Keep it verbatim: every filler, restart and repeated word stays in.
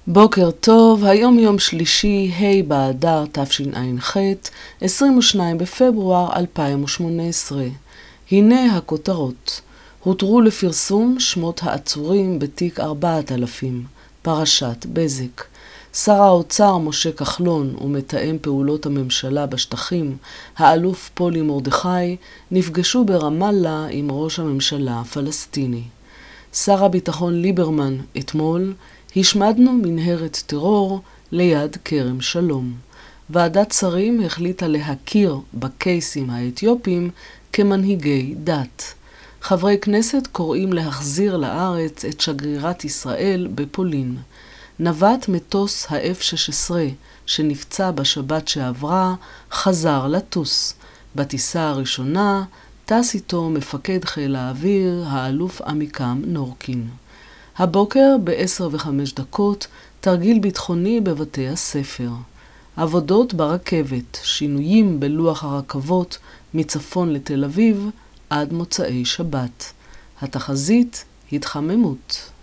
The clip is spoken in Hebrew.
בוקר טוב, היום יום שלישי, ה' באדר תשע"ח, עשרים ושניים בפברואר אלפיים ושמונה עשרה. הנה הכותרות. הותרו לפרסום שמות העצורים בתיק ארבעת אלפים, פרשת בזק. שר האוצר משה כחלון ומתאם פעולות הממשלה בשטחים, האלוף פולי מרדכי, נפגשו ברמאללה עם ראש הממשלה הפלסטיני. שר הביטחון ליברמן אתמול, השמדנו מנהרת טרור ליד כרם שלום. ועדת שרים החליטה להכיר בקייסים האתיופים כמנהיגי דת. חברי כנסת קוראים להחזיר לארץ את שגרירת ישראל בפולין. נווט מטוס ה-אף שש עשרה שנפצע בשבת שעברה חזר לטוס. בטיסה הראשונה טס איתו מפקד חיל האוויר האלוף עמיקם נורקין. הבוקר ב-עשר וחמש דקות תרגיל ביטחוני בבתי הספר. עבודות ברכבת, שינויים בלוח הרכבות מצפון לתל אביב עד מוצאי שבת. התחזית התחממות.